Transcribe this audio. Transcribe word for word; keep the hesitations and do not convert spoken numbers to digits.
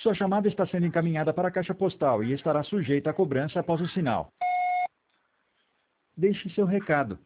Sua chamada está sendo encaminhada para a caixa postal e estará sujeita a cobrança após o sinal. Deixe seu recado.